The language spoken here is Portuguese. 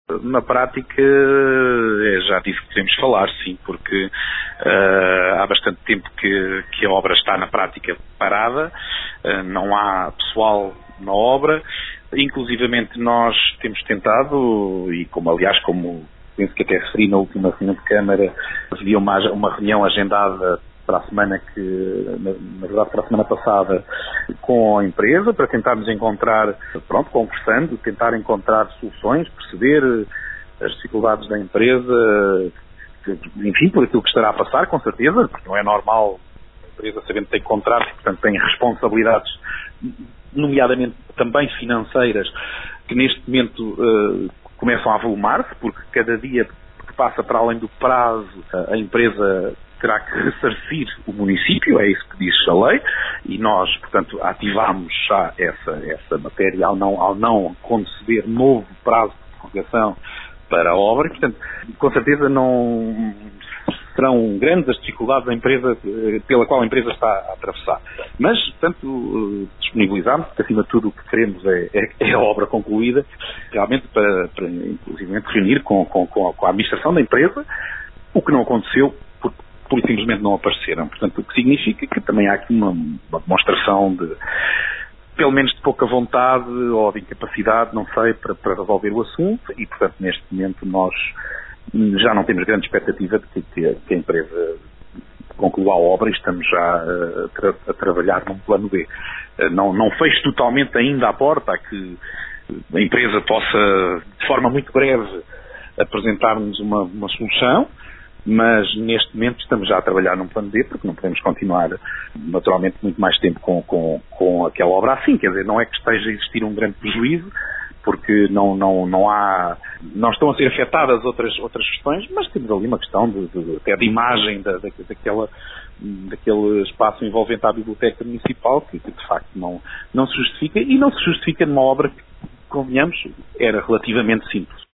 Na prática, já disse que podemos falar, sim, porque há bastante tempo que a obra está na prática parada, não há pessoal na obra, inclusivamente nós temos tentado, e como penso que até referi na última reunião de Câmara, havia uma reunião agendada para a semana na verdade para a semana passada, com a empresa, para tentarmos encontrar, conversando, tentar encontrar soluções, perceber as dificuldades da empresa, enfim, por aquilo que estará a passar, com certeza, porque não é normal a empresa sabendo que tem contratos, portanto tem responsabilidades, nomeadamente também financeiras, que neste momento começam a avolumar-se, porque cada dia que passa para além do prazo, a empresa terá que ressarcir o município, é isso que diz a lei, e nós, portanto, ativámos já essa matéria ao não conceder novo prazo de prorrogação para a obra, e, portanto, com certeza não serão grandes as dificuldades da empresa, pela qual a empresa está a atravessar. Mas, portanto, disponibilizamos, porque acima de tudo o que queremos é a obra concluída, realmente para inclusive, reunir com a administração da empresa, o que não aconteceu, pura e simplesmente não apareceram. Portanto, o que significa que também há aqui uma demonstração de, pelo menos de pouca vontade ou de incapacidade, não sei, para resolver o assunto e, portanto, neste momento nós já não temos grande expectativa de que a empresa conclua a obra e estamos já a trabalhar num plano B. Não fecho totalmente ainda a porta a que a empresa possa, de forma muito breve, apresentar-nos uma solução, mas neste momento estamos já a trabalhar num plano B, porque não podemos continuar naturalmente muito mais tempo com aquela obra assim, quer dizer, não é que esteja a existir um grande prejuízo, porque não estão a ser afetadas outras questões, mas temos ali uma questão até de imagem daquele espaço envolvente à biblioteca municipal, que de facto não se justifica, e não se justifica numa obra que, convenhamos, era relativamente simples.